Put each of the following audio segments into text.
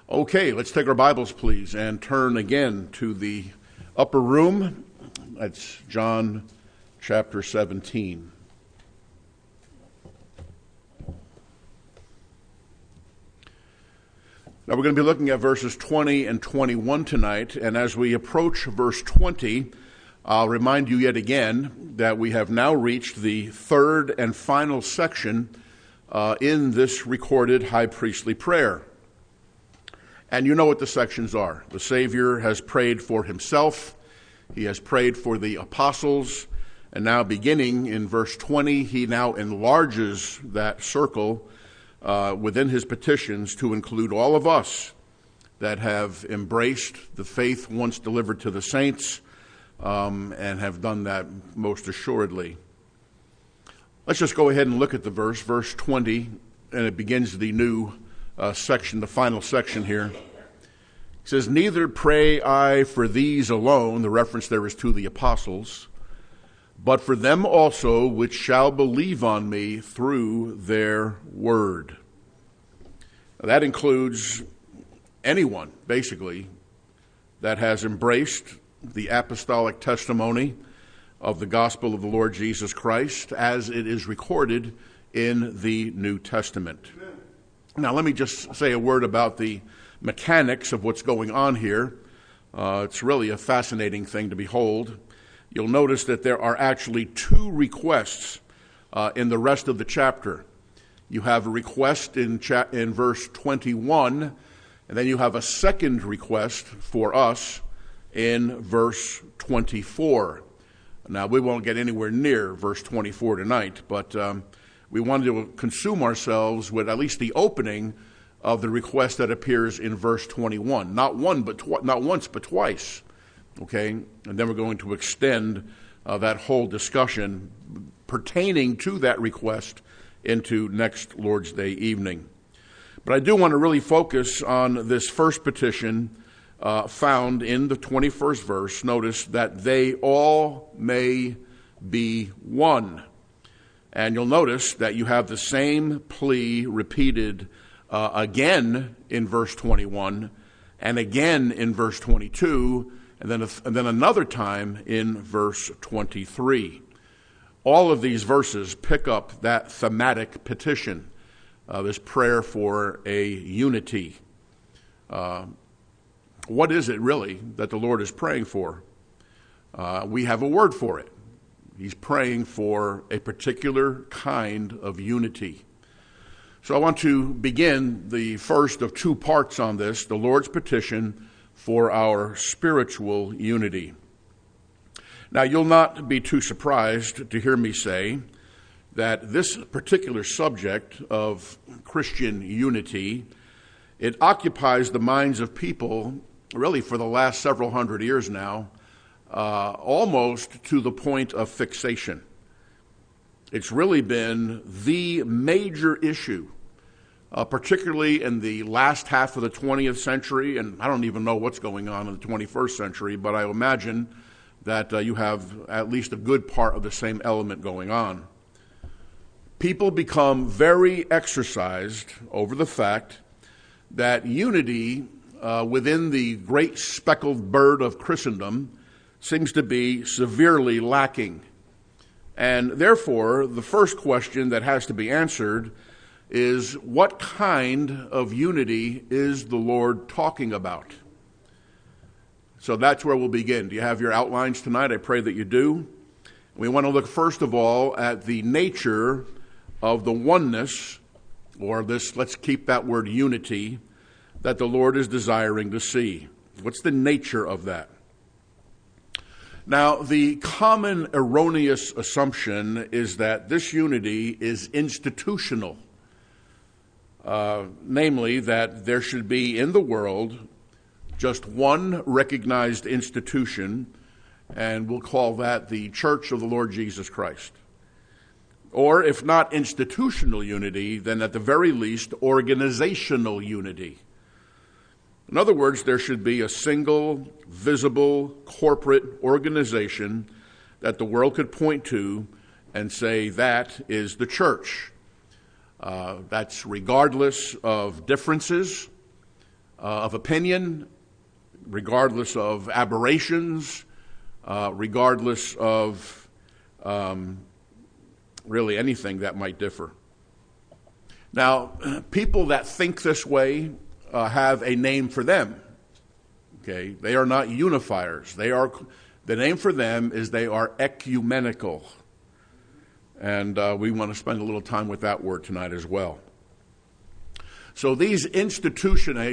Okay, let's take our Bibles, please, and turn again to the upper room. That's John chapter 17. Now, we're going to be looking at verses 20 and 21 tonight, and as we approach verse 20, I'll remind you yet again that we have now reached the third and final section in this recorded high priestly prayer. And you know what the sections are. The Savior has prayed for himself. He has prayed for the apostles. And now beginning in verse 20, he now enlarges that circle within his petitions to include all of us that have embraced the faith once delivered to the saints and have done that most assuredly. Let's just go ahead and look at the verse 20, and it begins the new section, the final section here. It says, "Neither pray I for these alone," the reference there is to the apostles, "but for them also which shall believe on me through their word." Now, that includes anyone, basically, that has embraced the apostolic testimony of the gospel of the Lord Jesus Christ as it is recorded in the New Testament. Now, let me just say a word about the mechanics of what's going on here. It's really a fascinating thing to behold. You'll notice that there are actually two requests in the rest of the chapter. You have a request in verse 21, and then you have a second request for us in verse 24. Now, we won't get anywhere near verse 24 tonight, but we wanted to consume ourselves with at least the opening of the request that appears in verse 21. Not once, but twice. Okay? And then we're going to extend that whole discussion pertaining to that request into next Lord's Day evening. But I do want to really focus on this first petition found in the 21st verse. Notice that they all may be one. And you'll notice that you have the same plea repeated again in verse 21 and again in verse 22 and then another time in verse 23. All of these verses pick up that thematic petition, this prayer for a unity. What is it really that the Lord is praying for? We have a word for it. He's praying for a particular kind of unity. So I want to begin the first of two parts on this, the Lord's petition for our spiritual unity. Now, you'll not be too surprised to hear me say that this particular subject of Christian unity, it occupies the minds of people really for the last several hundred years now, almost to the point of fixation. It's really been the major issue, particularly in the last half of the 20th century, and I don't even know what's going on in the 21st century, but I imagine that you have at least a good part of the same element going on. People become very exercised over the fact that unity within the great speckled bird of Christendom seems to be severely lacking. And therefore, the first question that has to be answered is, what kind of unity is the Lord talking about? So that's where we'll begin. Do you have your outlines tonight? I pray that you do. We want to look first of all at the nature of the oneness, or this, let's keep that word unity, that the Lord is desiring to see. What's the nature of that? Now, the common erroneous assumption is that this unity is institutional, namely that there should be in the world just one recognized institution, and we'll call that the Church of the Lord Jesus Christ. Or if not institutional unity, then at the very least organizational unity. In other words, there should be a single, visible, corporate organization that the world could point to and say that is the church. That's regardless of differences, of opinion, regardless of aberrations, regardless of really anything that might differ. Now, people that think this way have a name for them. Okay, they are not unifiers. The name for them is they are ecumenical. And we want to spend a little time with that word tonight as well. So these institutional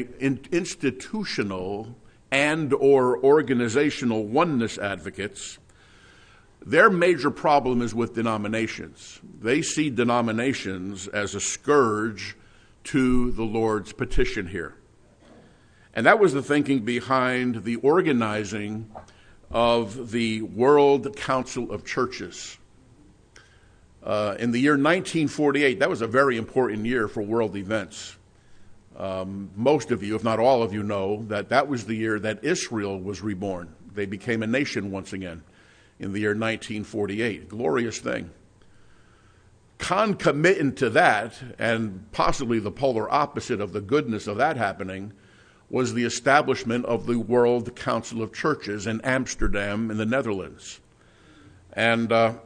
and or organizational oneness advocates, their major problem is with denominations. They see denominations as a scourge to the Lord's petition here. And that was the thinking behind the organizing of the World Council of Churches. In the year 1948, that was a very important year for world events. Most of you, if not all of you, know that that was the year that Israel was reborn. They became a nation once again in the year 1948. Glorious thing. Concomitant to that, and possibly the polar opposite of the goodness of that happening, was the establishment of the World Council of Churches in Amsterdam in the Netherlands. And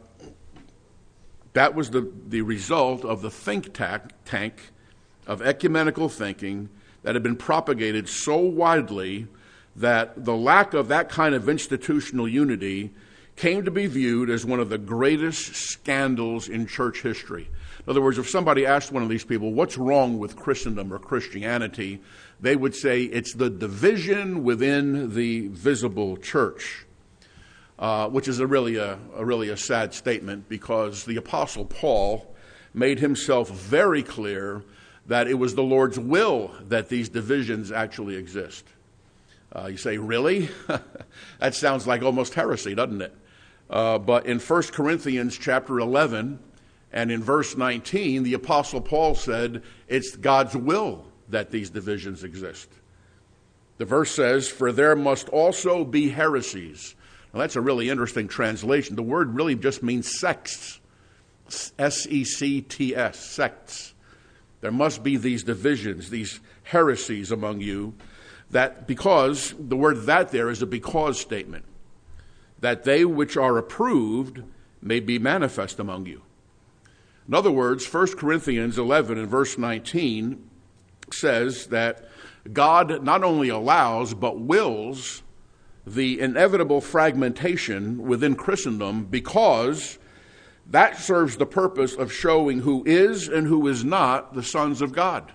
that was the result of the think tank of ecumenical thinking that had been propagated so widely that the lack of that kind of institutional unity came to be viewed as one of the greatest scandals in church history. In other words, if somebody asked one of these people, what's wrong with Christendom or Christianity, they would say it's the division within the visible church, which is really a sad statement, because the Apostle Paul made himself very clear that it was the Lord's will that these divisions actually exist. You say, really? That sounds like almost heresy, doesn't it? But in 1 Corinthians chapter 11 and in verse 19, the Apostle Paul said it's God's will that these divisions exist. The verse says, for there must also be heresies. Now that's a really interesting translation. The word really just means sects. S-E-C-T-S, sects. There must be these divisions, these heresies among you, that because the word that there is a because statement, that they which are approved may be manifest among you. In other words, 1 Corinthians 11 and verse 19 says that God not only allows but wills the inevitable fragmentation within Christendom, because that serves the purpose of showing who is and who is not the sons of God.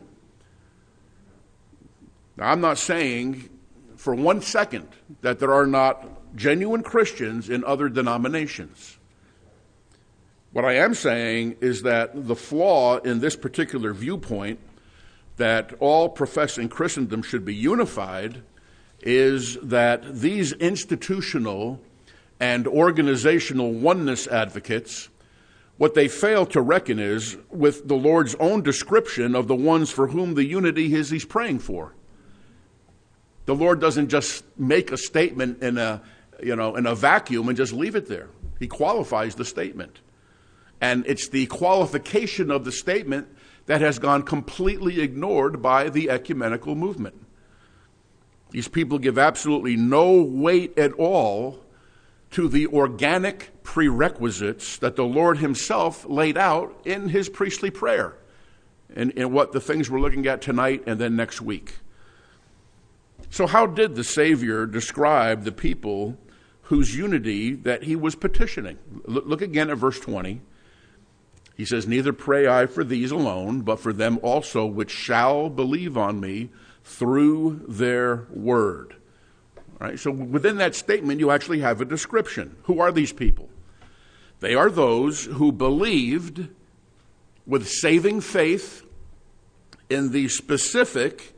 Now, I'm not saying for 1 second that there are not genuine Christians in other denominations. What I am saying is that the flaw in this particular viewpoint, that all professing Christendom should be unified, is that these institutional and organizational oneness advocates, what they fail to reckon is with the Lord's own description of the ones for whom the unity is he's praying for. The Lord doesn't just make a statement in a vacuum and just leave it there. He qualifies the statement. And it's the qualification of the statement that has gone completely ignored by the ecumenical movement. These people give absolutely no weight at all to the organic prerequisites that the Lord himself laid out in his priestly prayer, and in what the things we're looking at tonight and then next week. So how did the Savior describe the people whose unity that he was petitioning? Look again at verse 20. He says, neither pray I for these alone, but for them also which shall believe on me through their word. All right, so within that statement, you actually have a description. Who are these people? They are those who believed with saving faith in the specific,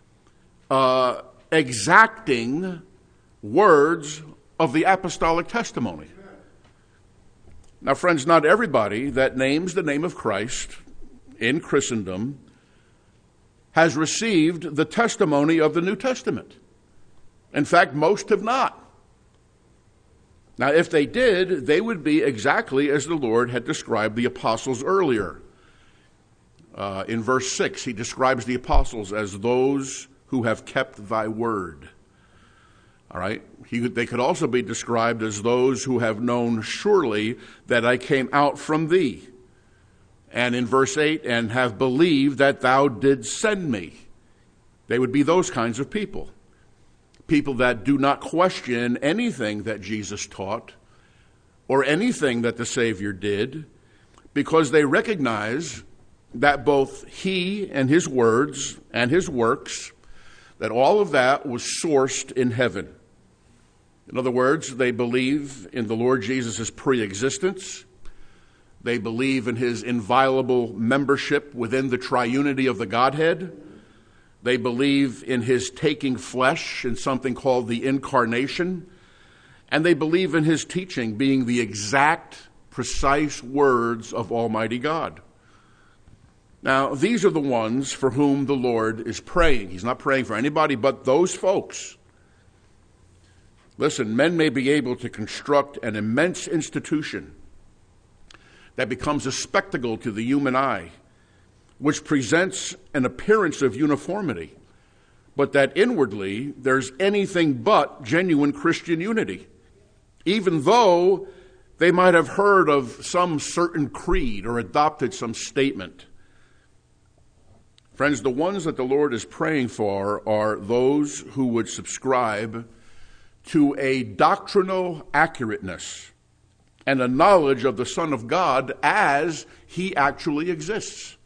exacting words of the apostolic testimony. Now, friends, not everybody that names the name of Christ in Christendom has received the testimony of the New Testament. In fact, most have not. Now, if they did, they would be exactly as the Lord had described the apostles earlier. In verse 6, he describes the apostles as those who have kept thy word. All right? They could also be described as those who have known surely that I came out from thee. And in verse 8, and have believed that thou didst send me. They would be those kinds of people. People that do not question anything that Jesus taught or anything that the Savior did, because they recognize that both he and his words and his works, that all of that was sourced in heaven. In other words, they believe in the Lord Jesus' pre-existence. They believe in his inviolable membership within the triunity of the Godhead. They believe in his taking flesh in something called the incarnation. And they believe in his teaching being the exact, precise words of Almighty God. Now, these are the ones for whom the Lord is praying. He's not praying for anybody but those folks. Listen, men may be able to construct an immense institution that becomes a spectacle to the human eye, which presents an appearance of uniformity, but that inwardly there's anything but genuine Christian unity, even though they might have heard of some certain creed or adopted some statement. Friends, the ones that the Lord is praying for are those who would subscribe to a doctrinal accurateness and a knowledge of the Son of God as he actually exists.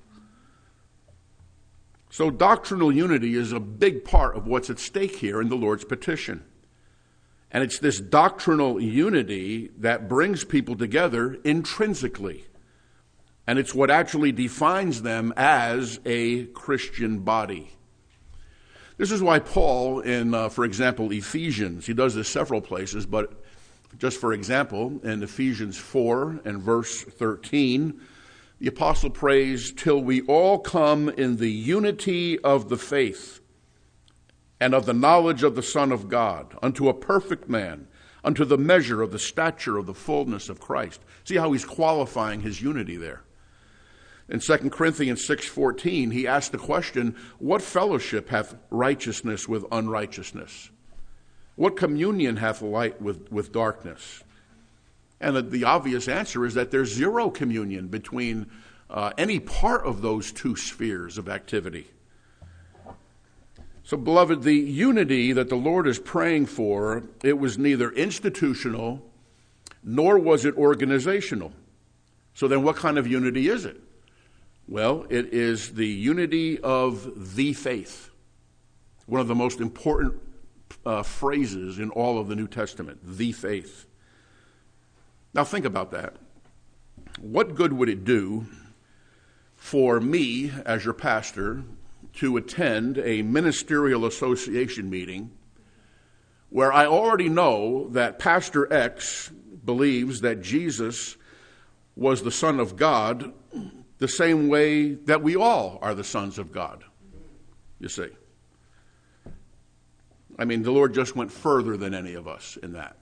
So doctrinal unity is a big part of what's at stake here in the Lord's petition. And it's this doctrinal unity that brings people together intrinsically. And it's what actually defines them as a Christian body. This is why Paul in, for example, Ephesians, he does this several places, but just for example, in Ephesians 4 and verse 13, the apostle prays, till we all come in the unity of the faith and of the knowledge of the Son of God, unto a perfect man, unto the measure of the stature of the fullness of Christ. See how he's qualifying his unity there. In 2 Corinthians 6:14, he asked the question, what fellowship hath righteousness with unrighteousness? What communion hath light with darkness? And the obvious answer is that there's zero communion between any part of those two spheres of activity. So, beloved, the unity that the Lord is praying for, it was neither institutional nor was it organizational. So then what kind of unity is it? Well, it is the unity of the faith, one of the most important phrases in all of the New Testament, the faith. Now think about that. What good would it do for me as your pastor to attend a ministerial association meeting where I already know that Pastor X believes that Jesus was the Son of God the same way that we all are the sons of God, you see? I mean, the Lord just went further than any of us in that.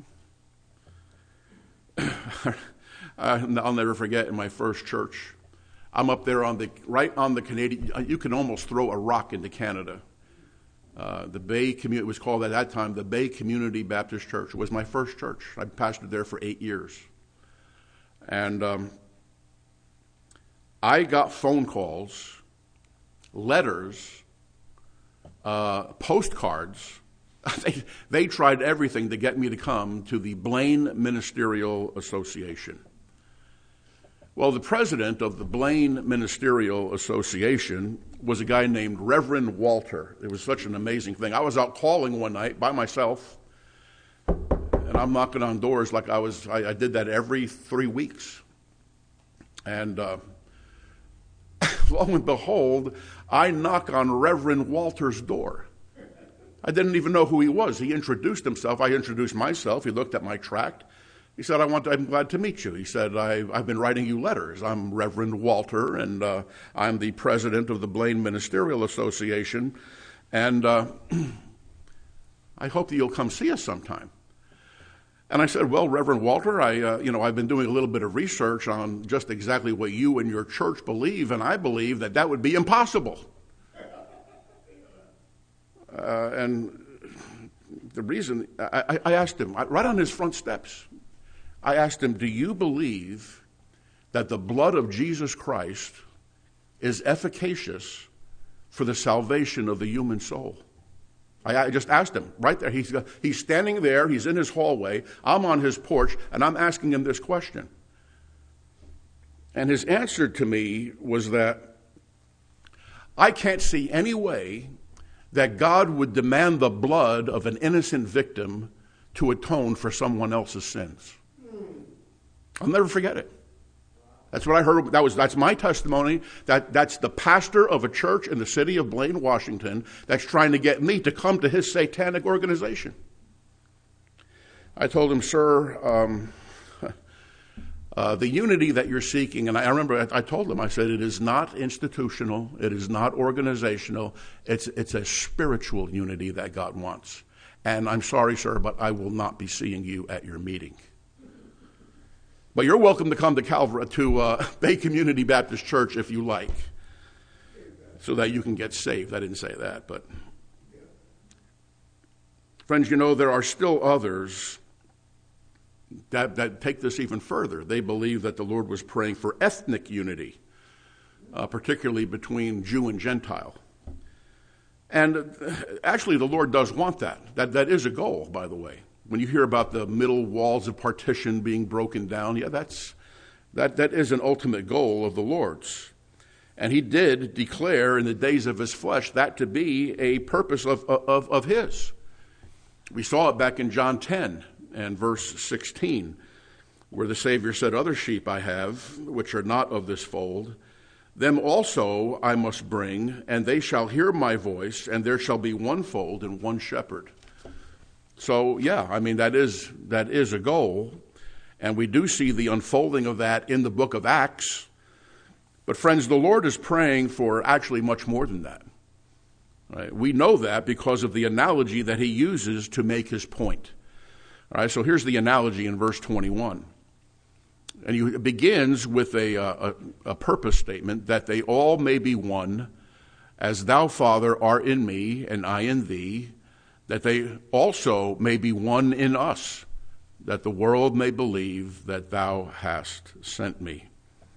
I'll never forget in my first church, I'm up there right on the Canadian, you can almost throw a rock into Canada. The Bay Community, it was called at that time the Bay Community Baptist Church. It was my first church. I pastored there for 8 years. And I got phone calls, letters, postcards. They tried everything to get me to come to the Blaine Ministerial Association. Well, the president of the Blaine Ministerial Association was a guy named Reverend Walter. It was such an amazing thing. I was out calling one night by myself, and I'm knocking on doors like I did that every 3 weeks. And lo and behold, I knock on Reverend Walter's door. I didn't even know who he was. He introduced himself. I introduced myself. He looked at my tract. He said, I'm glad to meet you. He said, I've been writing you letters. I'm Reverend Walter, and I'm the president of the Blaine Ministerial Association, and I hope that you'll come see us sometime. And I said, well, Reverend Walter, I've been doing a little bit of research on just exactly what you and your church believe, and I believe that would be impossible. And the reason, I asked him, right on his front steps, I asked him, do you believe that the blood of Jesus Christ is efficacious for the salvation of the human soul? I just asked him right there. He's standing there. He's in his hallway. I'm on his porch, and I'm asking him this question. And his answer to me was that I can't see any way that God would demand the blood of an innocent victim to atone for someone else's sins. I'll never forget it. That's what I heard. That's my testimony. That's the pastor of a church in the city of Blaine, Washington, that's trying to get me to come to his satanic organization. I told him, sir, the unity that you're seeking, and I remember I told him, I said, it is not institutional, it is not organizational, it's a spiritual unity that God wants. And I'm sorry, sir, but I will not be seeing you at your meeting. But you're welcome to come to Bay Community Baptist Church if you like, so that you can get saved. I didn't say that, but friends, there are still others that take this even further. They believe that the Lord was praying for ethnic unity, particularly between Jew and Gentile. And actually, the Lord does want that. That is a goal, by the way. When you hear about the middle walls of partition being broken down, that is an ultimate goal of the Lord's. And he did declare in the days of his flesh that to be a purpose of his. We saw it back in John 10 and verse 16, where the Savior said, other sheep I have, which are not of this fold, them also I must bring, and they shall hear my voice, and there shall be one fold and one shepherd. So, that is a goal, and we do see the unfolding of that in the book of Acts. But friends, the Lord is praying for actually much more than that. Right? We know that because of the analogy that he uses to make his point. All right, so here's the analogy in verse 21. And it begins with a purpose statement, that they all may be one, as thou, Father, art in me, and I in thee, that they also may be one in us, that the world may believe that thou hast sent me.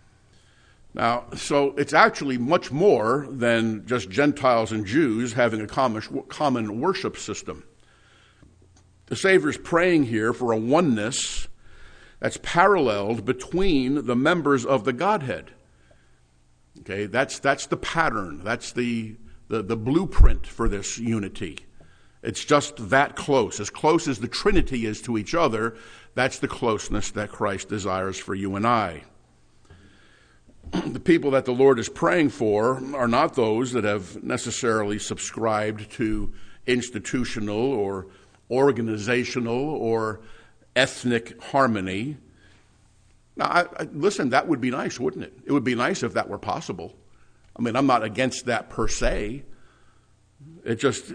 Now, so it's actually much more than just Gentiles and Jews having a common worship system. The Savior's praying here for a oneness that's paralleled between the members of the Godhead. Okay, that's the pattern. That's the blueprint for this unity. It's just that close. As close as the Trinity is to each other, that's the closeness that Christ desires for you and I. The people that the Lord is praying for are not those that have necessarily subscribed to institutional or organizational or ethnic harmony. Now, listen, that would be nice, wouldn't it? It would be nice if that were possible. I'm not against that per se. It just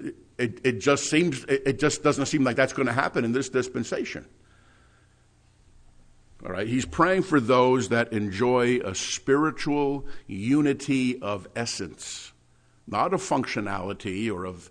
doesn't seem like that's going to happen in this dispensation. All right, he's praying for those that enjoy a spiritual unity of essence, not of functionality or of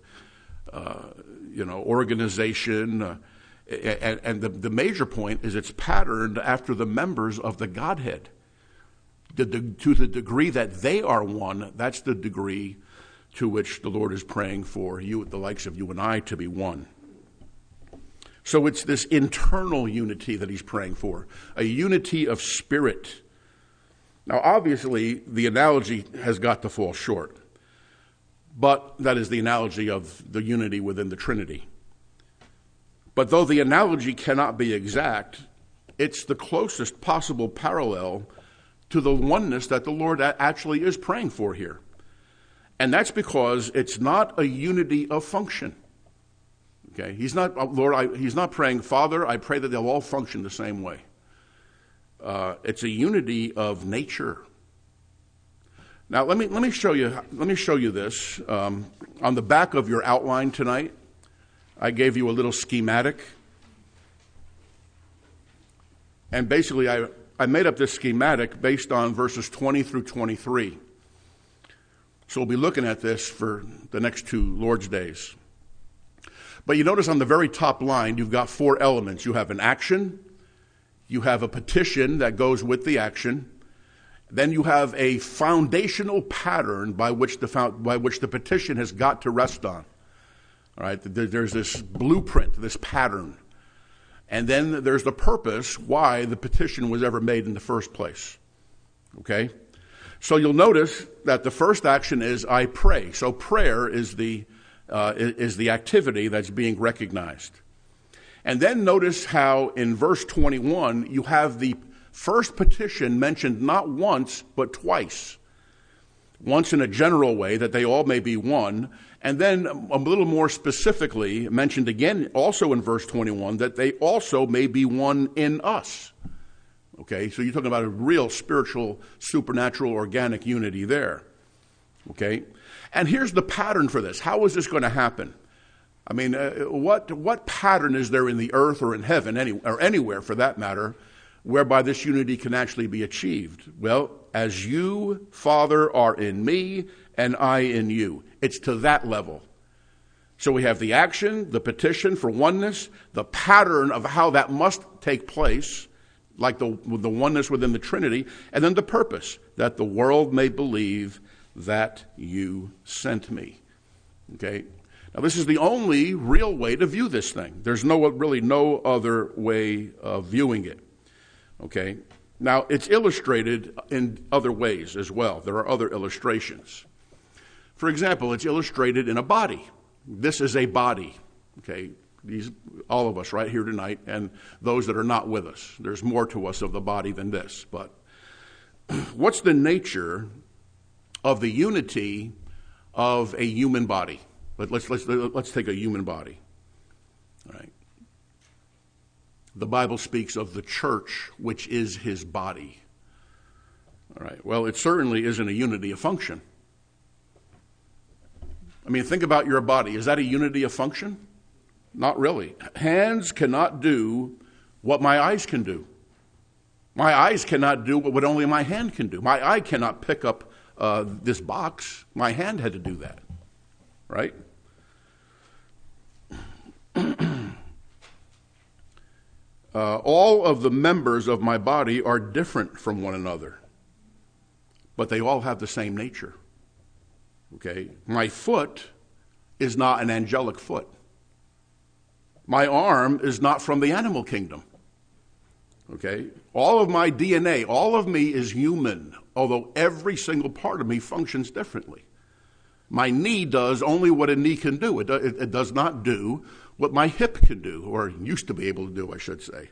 organization. And the major point is it's patterned after the members of the Godhead. To the degree that they are one, that's the degree to which the Lord is praying for you, the likes of you and I, to be one. So it's this internal unity that he's praying for, a unity of spirit. Now, obviously, the analogy has got to fall short, but that is the analogy of the unity within the Trinity. But though the analogy cannot be exact, it's the closest possible parallel to the oneness that the Lord actually is praying for here. And that's because it's not a unity of function. Okay, he's not praying, Father, I pray that they'll all function the same way. It's a unity of nature. Now let me show you this. On the back of your outline tonight, I gave you a little schematic. And basically I made up this schematic based on verses 20 through 23. So we'll be looking at this for the next two Lord's days. But you notice on the very top line, you've got four elements. You have an action, you have a petition that goes with the action, then you have a foundational pattern by which the petition has got to rest on. All right, there's this blueprint, this pattern. And then there's the purpose why the petition was ever made in the first place. Okay? So you'll notice that the first action is I pray. So prayer is the activity that's being recognized. And then notice how in verse 21 you have the first petition mentioned not once but twice. Once in a general way, that they all may be one, and then a little more specifically mentioned again also in verse 21 that they also may be one in us. Okay, so you're talking about a real spiritual, supernatural, organic unity there. Okay, and here's the pattern for this. How is this going to happen? I mean, what pattern is there in the earth or in heaven, or anywhere for that matter, whereby this unity can actually be achieved? Well, as you, Father, are in me and I in you. It's to that level. So we have the action, the petition for oneness, the pattern of how that must take place, like the oneness within the Trinity, and then the purpose, that the world may believe that you sent me. Okay? Now this is the only real way to view this thing. There's really no other way of viewing it. Okay? Now, it's illustrated in other ways as well. There are other illustrations. For example, it's illustrated in a body. This is a body, okay? All of us right here tonight, and those that are not with us. There's more to us of the body than this. But what's the nature of the unity of a human body? Let's take a human body. All right. The Bible speaks of the church, which is his body. All right. Well, it certainly isn't a unity of function. I mean, think about your body. Is that a unity of function? Not really. Hands cannot do what my eyes can do. My eyes cannot do what only my hand can do. My eye cannot pick up this box. My hand had to do that. Right? All of the members of my body are different from one another, but they all have the same nature. Okay? My foot is not an angelic foot. My arm is not from the animal kingdom. Okay? All of my DNA, all of me is human, although every single part of me functions differently. My knee does only what a knee can do. It does not do what my hip can do, or used to be able to do, I should say.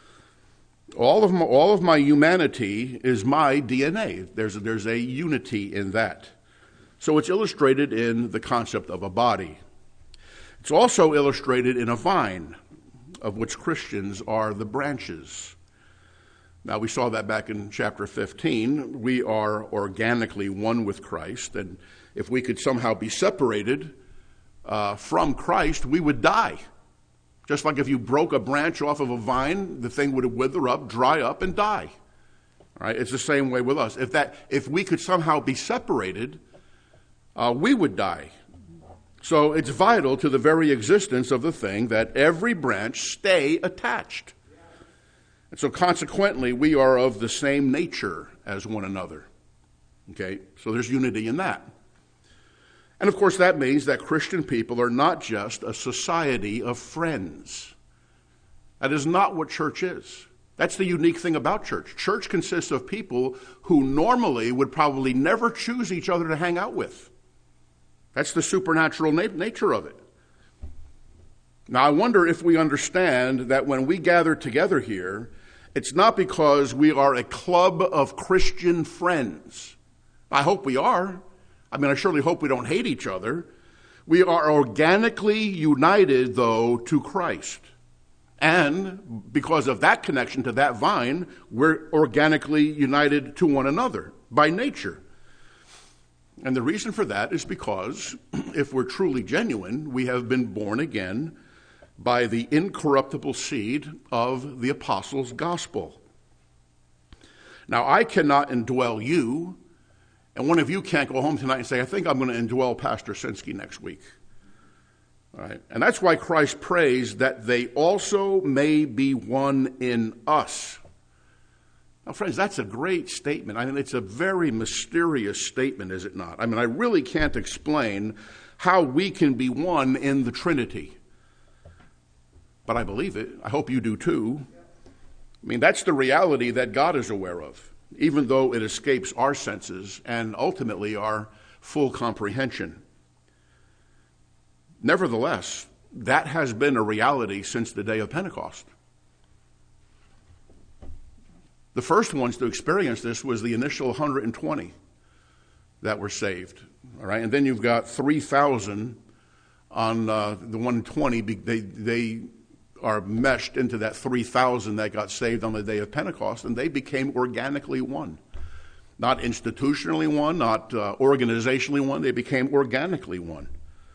All of my humanity is my DNA. There's a unity in that. So it's illustrated in the concept of a body. It's also illustrated in a vine, of which Christians are the branches. Now, we saw that back in chapter 15. We are organically one with Christ, and if we could somehow be separated from Christ, we would die. Just like if you broke a branch off of a vine, the thing would wither up, dry up, and die. All right? It's the same way with us. If we could somehow be separated, we would die. So it's vital to the very existence of the thing that every branch stay attached. And so consequently, we are of the same nature as one another. Okay? So there's unity in that. And of course, that means that Christian people are not just a society of friends. That is not what church is. That's the unique thing about church. Church consists of people who normally would probably never choose each other to hang out with. That's the supernatural nature of it. Now, I wonder if we understand that when we gather together here, it's not because we are a club of Christian friends. I hope we are. I mean, I surely hope we don't hate each other. We are organically united, though, to Christ. And because of that connection to that vine, we're organically united to one another by nature. And the reason for that is because if we're truly genuine, we have been born again by the incorruptible seed of the apostles' gospel. Now, I cannot indwell you, and one of you can't go home tonight and say, I think I'm going to indwell Pastor Sinsky next week. All right? And that's why Christ prays that they also may be one in us. Now, friends, that's a great statement. I mean, it's a very mysterious statement, is it not? I mean, I really can't explain how we can be one in the Trinity. But I believe it. I hope you do too. I mean, that's the reality that God is aware of, even though it escapes our senses and ultimately our full comprehension. Nevertheless, that has been a reality since the day of Pentecost. The first ones to experience this was the initial 120 that were saved. All right, and then you've got 3,000 on the 120. They are meshed into that 3,000 that got saved on the day of Pentecost, and they became organically one. Not institutionally one, not organizationally one. They became organically one.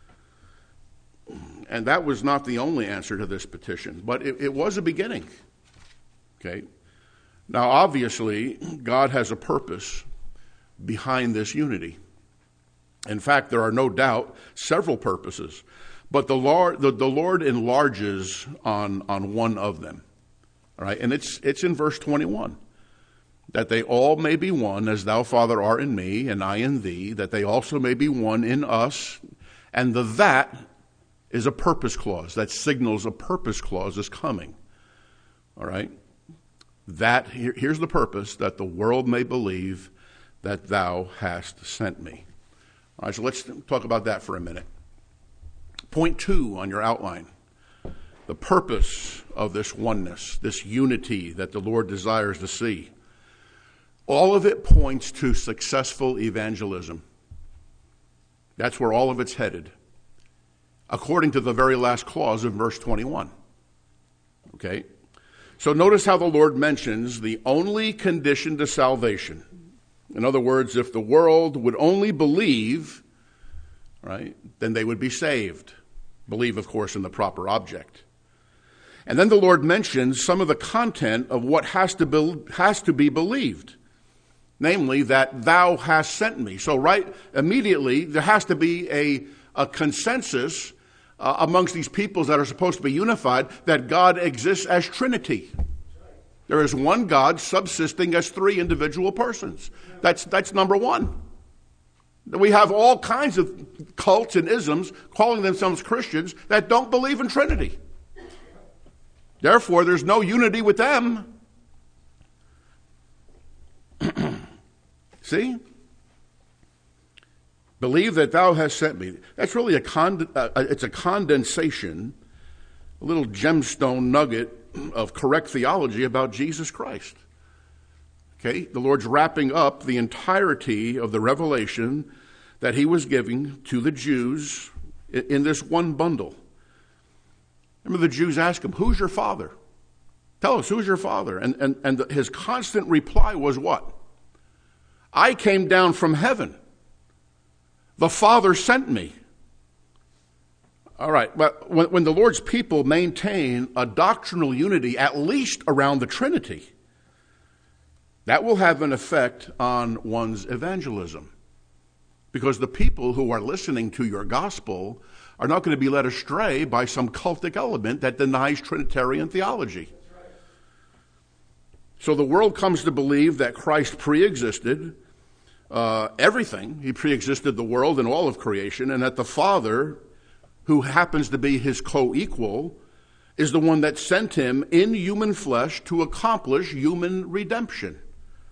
And that was not the only answer to this petition, but it was a beginning. Okay. Now, obviously, God has a purpose behind this unity. In fact, there are no doubt several purposes, but the Lord enlarges on one of them. All right, and it's in verse 21, that they all may be one, as thou, Father, art in me, and I in thee, that they also may be one in us, and that is a purpose clause. That signals a purpose clause is coming. All right? Here's the purpose, that the world may believe that thou hast sent me. All right, so let's talk about that for a minute. Point 2 on your outline. The purpose of this oneness, this unity that the Lord desires to see. All of it points to successful evangelism. That's where all of it's headed, according to the very last clause of verse 21. Okay? So notice how the Lord mentions the only condition to salvation. In other words, if the world would only believe, right, then they would be saved. Believe, of course, in the proper object. And then the Lord mentions some of the content of what has to be believed. Namely, that thou hast sent me. So right immediately, there has to be a consensus amongst these peoples that are supposed to be unified, that God exists as Trinity. There is one God subsisting as three individual persons. That's number one. We have all kinds of cults and isms calling themselves Christians that don't believe in Trinity. Therefore, there's no unity with them. See? Believe that thou hast sent me. That's really it's a condensation, a little gemstone nugget of correct theology about Jesus Christ. Okay? The Lord's wrapping up the entirety of the revelation that he was giving to the Jews in this one bundle. Remember, the Jews asked him, who's your father? Tell us, who's your father? And his constant reply was what? I came down from heaven. The Father sent me. All right, but when the Lord's people maintain a doctrinal unity, at least around the Trinity, that will have an effect on one's evangelism. Because the people who are listening to your gospel are not going to be led astray by some cultic element that denies Trinitarian theology. So the world comes to believe that Christ pre-existed everything. He pre-existed the world and all of creation, and that the Father, who happens to be his co-equal, is the one that sent him in human flesh to accomplish human redemption.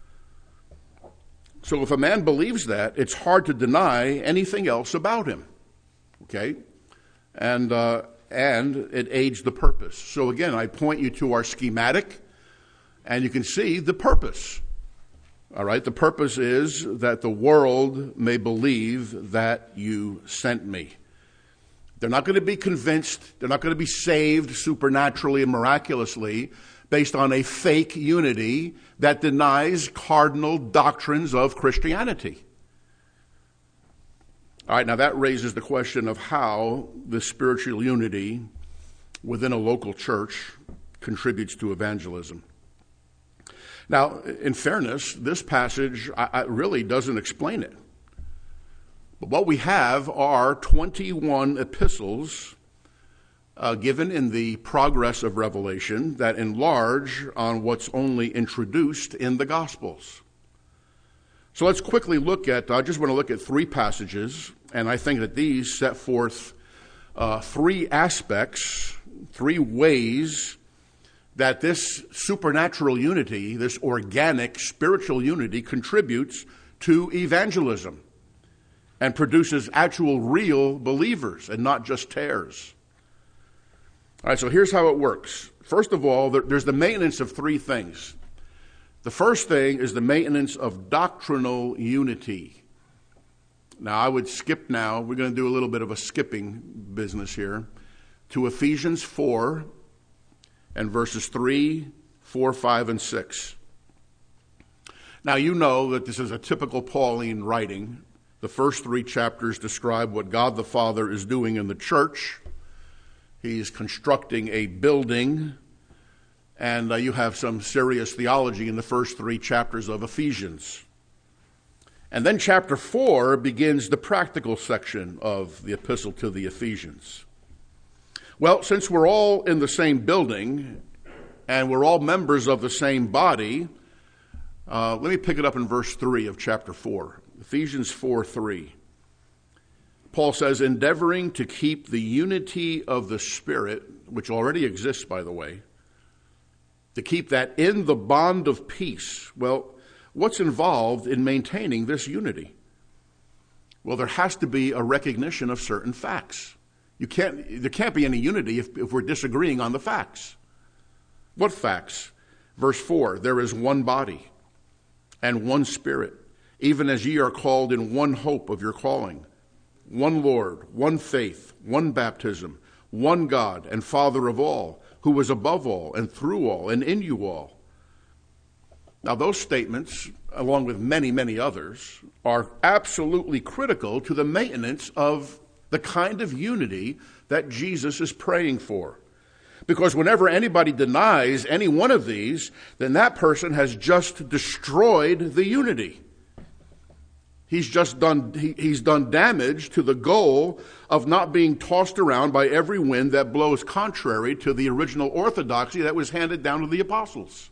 So if a man believes that, it's hard to deny anything else about him. Okay? And it aids the purpose. So again, I point you to our schematic, and you can see the purpose. All right, the purpose is that the world may believe that you sent me. They're not going to be convinced. They're not going to be saved supernaturally and miraculously based on a fake unity that denies cardinal doctrines of Christianity. All right, now that raises the question of how the spiritual unity within a local church contributes to evangelism. Now, in fairness, this passage really doesn't explain it. But what we have are 21 epistles given in the progress of Revelation that enlarge on what's only introduced in the Gospels. So let's quickly I just want to look at three passages, and I think that these set forth three aspects, three ways that this supernatural unity, this organic spiritual unity, contributes to evangelism and produces actual real believers and not just tares. All right, so here's how it works. First of all, there's the maintenance of three things. The first thing is the maintenance of doctrinal unity. Now, I would skip now. We're going to do a little bit of a skipping business here to Ephesians 4 and verses 3, 4, 5, and 6. Now, you know that this is a typical Pauline writing. The first three chapters describe what God the Father is doing in the church. He's constructing a building, and you have some serious theology in the first three chapters of Ephesians. And then chapter 4 begins the practical section of the epistle to the Ephesians. Well, since we're all in the same building and we're all members of the same body, let me pick it up in verse 3 of chapter 4. Ephesians 4:3. Paul says, endeavoring to keep the unity of the Spirit, which already exists, by the way, to keep that in the bond of peace. Well, what's involved in maintaining this unity? Well, there has to be a recognition of certain facts. There can't be any unity if we're disagreeing on the facts. What facts? Verse 4, there is one body and one Spirit, even as ye are called in one hope of your calling. One Lord, one faith, one baptism, one God and Father of all, who is above all and through all and in you all. Now, those statements, along with many, many others, are absolutely critical to the maintenance of the kind of unity that Jesus is praying for. Because whenever anybody denies any one of these, then that person has just destroyed the unity. He's done damage to the goal of not being tossed around by every wind that blows contrary to the original orthodoxy that was handed down to the apostles.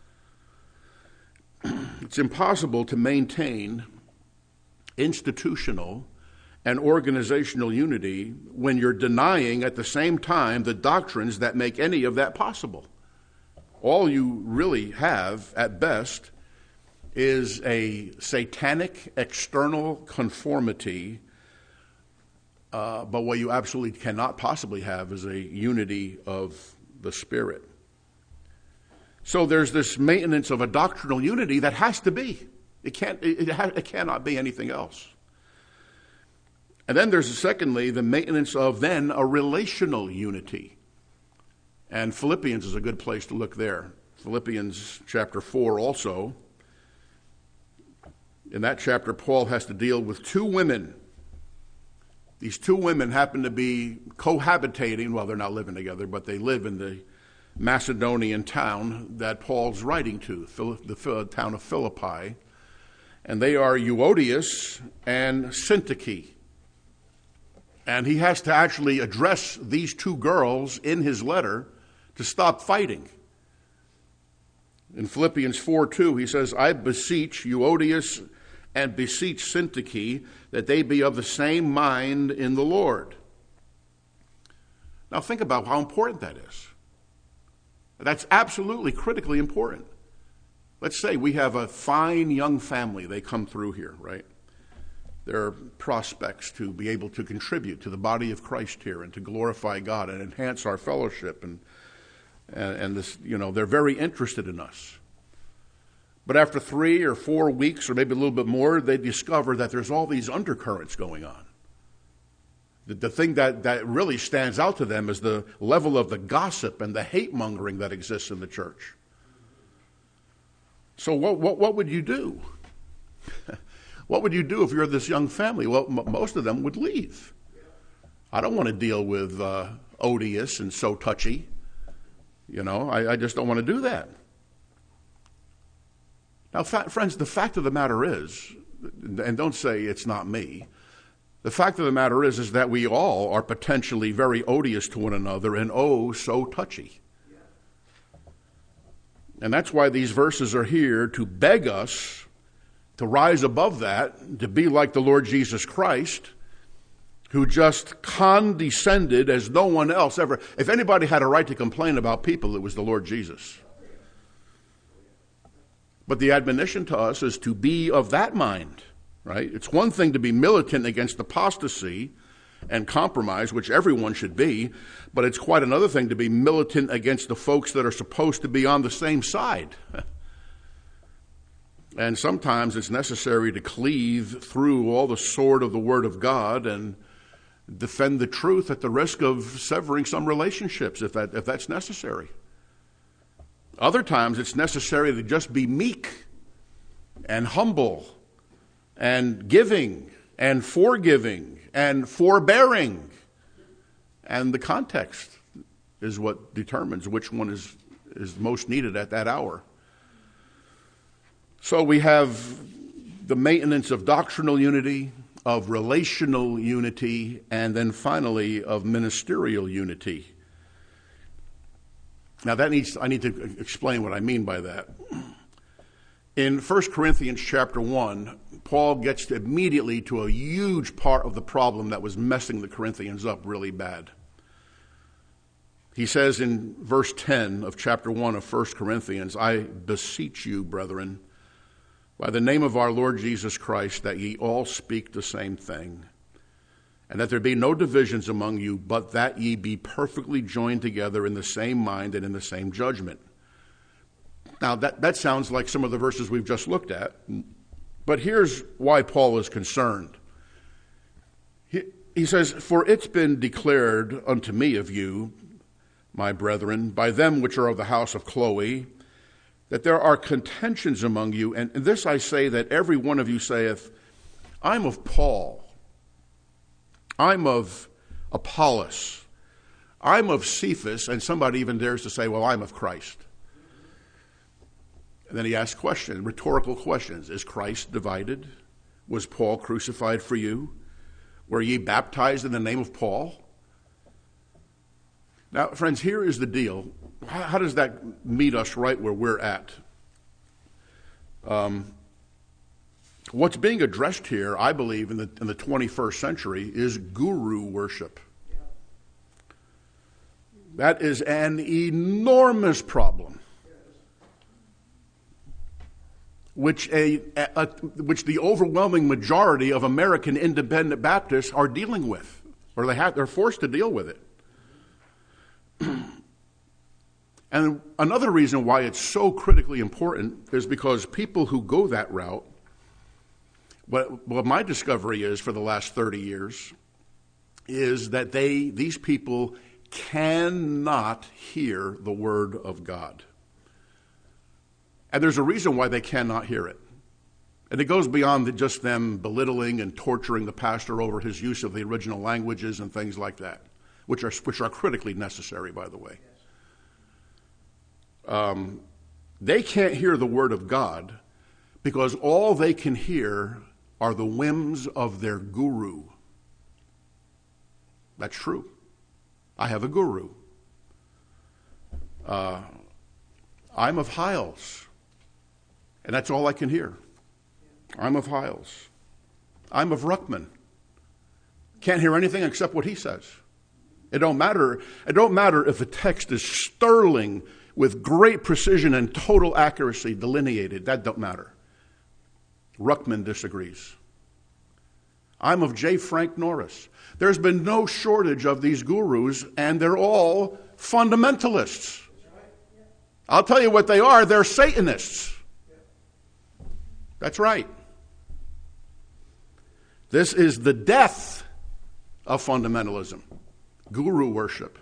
It's impossible to maintain institutional and organizational unity when you're denying at the same time the doctrines that make any of that possible. All you really have, at best, is a satanic external conformity, but what you absolutely cannot possibly have is a unity of the Spirit. So there's this maintenance of a doctrinal unity that has to be. It cannot be anything else. And then there's, secondly, the maintenance of then a relational unity. And Philippians is a good place to look there. Philippians chapter 4 also. In that chapter, Paul has to deal with two women. These two women happen to be cohabitating. Well, they're not living together, but they live in the Macedonian town that Paul's writing to, the town of Philippi. And they are Euodias and Syntyche. And he has to actually address these two girls in his letter to stop fighting. In Philippians 4:2, he says, I beseech Euodias and beseech Syntyche that they be of the same mind in the Lord. Now think about how important that is. That's absolutely critically important. Let's say we have a fine young family. They come through here, right? There are prospects to be able to contribute to the body of Christ here and to glorify God and enhance our fellowship. And this, they're very interested in us. But after 3 or 4 weeks, or maybe a little bit more, they discover that there's all these undercurrents going on. The thing that really stands out to them is the level of the gossip and the hate-mongering that exists in the church. So what would you do? What would you do if you're this young family? Well, most of them would leave. I don't want to deal with odious and so touchy. I just don't want to do that. Now, friends, the fact of the matter is, and don't say it's not me, The fact of the matter is that we all are potentially very odious to one another and oh so touchy. And that's why these verses are here to beg us to rise above that, to be like the Lord Jesus Christ, who just condescended as no one else ever. If anybody had a right to complain about people, it was the Lord Jesus. But the admonition to us is to be of that mind, right? It's one thing to be militant against apostasy and compromise, which everyone should be, but it's quite another thing to be militant against the folks that are supposed to be on the same side. And sometimes it's necessary to cleave through all the sword of the Word of God and defend the truth at the risk of severing some relationships, if that's necessary. Other times it's necessary to just be meek and humble and giving and forgiving and forbearing. And the context is what determines which one is most needed at that hour. So we have the maintenance of doctrinal unity, of relational unity, and then finally of ministerial unity. Now I need to explain what I mean by that. In 1 Corinthians chapter 1, Paul gets immediately to a huge part of the problem that was messing the Corinthians up really bad. He says in verse 10 of chapter 1 of 1 Corinthians, I beseech you, brethren, by the name of our Lord Jesus Christ, that ye all speak the same thing, and that there be no divisions among you, but that ye be perfectly joined together in the same mind and in the same judgment. Now, that sounds like some of the verses we've just looked at, but here's why Paul is concerned. He says, for it's been declared unto me of you, my brethren, by them which are of the house of Chloe, that there are contentions among you, and this I say, that every one of you saith, I'm of Paul, I'm of Apollos, I'm of Cephas, and somebody even dares to say, well, I'm of Christ. And then he asks questions, rhetorical questions. Is Christ divided? Was Paul crucified for you? Were ye baptized in the name of Paul? Now, friends, here is the deal. How does that meet us right where we're at? What's being addressed here, I believe, in the 21st century is guru worship. That is an enormous problem, which the overwhelming majority of American independent Baptists are dealing with, or they're forced to deal with it. And another reason why it's so critically important is because people who go that route, what my discovery is for the last 30 years, is that these people cannot hear the Word of God. And there's a reason why they cannot hear it. And it goes beyond just them belittling and torturing the pastor over his use of the original languages and things like that, which are critically necessary, by the way. They can't hear the Word of God because all they can hear are the whims of their guru. That's true. I have a guru. I'm of Hiles, and that's all I can hear. I'm of Hiles. I'm of Ruckman. Can't hear anything except what he says. It don't matter if the text is sterling with great precision and total accuracy delineated. That don't matter. Ruckman disagrees. I'm of J. Frank Norris. There's been no shortage of these gurus, and they're all fundamentalists. I'll tell you what they are. They're Satanists. That's right. This is the death of fundamentalism. Guru worship.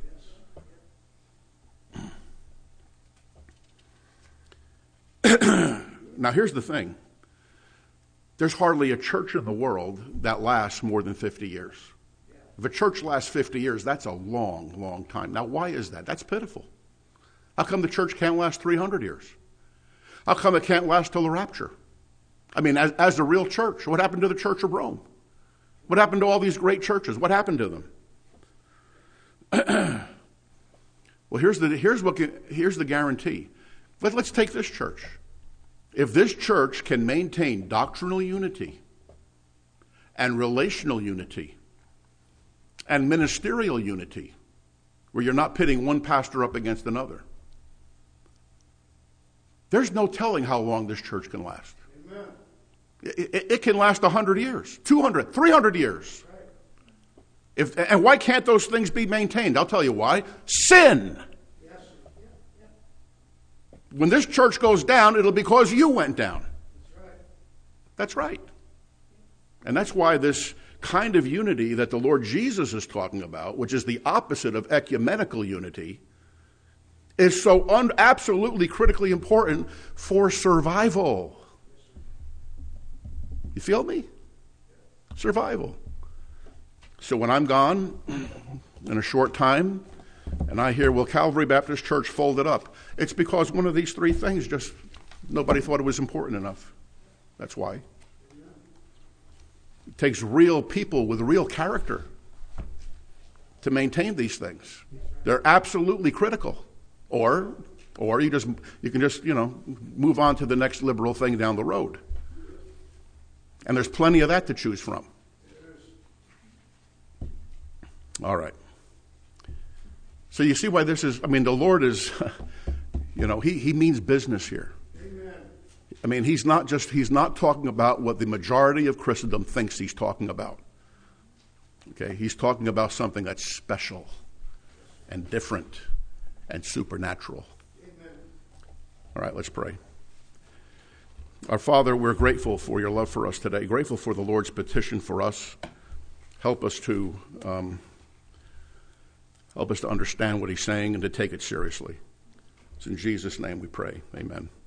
Now, here's the thing. There's hardly a church in the world that lasts more than 50 years. If a church lasts 50 years, that's a long, long time. Now, why is that? That's pitiful. How come the church can't last 300 years? How come it can't last till the rapture? I mean, as a real church, what happened to the Church of Rome? What happened to all these great churches? What happened to them? Well, here's the guarantee. Let's take this church. If this church can maintain doctrinal unity and relational unity and ministerial unity, where you're not pitting one pastor up against another, there's no telling how long this church can last. Amen. It can last 100 years, 200, 300 years. And why can't those things be maintained? I'll tell you why. Sin. Yes. When this church goes down, it'll be because you went down. That's right. And that's why this kind of unity that the Lord Jesus is talking about, which is the opposite of ecumenical unity, is so absolutely critically important for survival. You feel me? Survival. So when I'm gone in a short time, and I hear, well, Calvary Baptist Church folded up, it's because one of these three things just, nobody thought it was important enough. That's why. It takes real people with real character to maintain these things. They're absolutely critical. Or you can just move on to the next liberal thing down the road. And there's plenty of that to choose from. All right. So you see why this is, the Lord is, he means business here. Amen. He's not talking about what the majority of Christendom thinks he's talking about. Okay, he's talking about something that's special and different and supernatural. Amen. All right, let's pray. Our Father, we're grateful for your love for us today, grateful for the Lord's petition for us. Help us to understand what he's saying and to take it seriously. It's in Jesus' name we pray. Amen.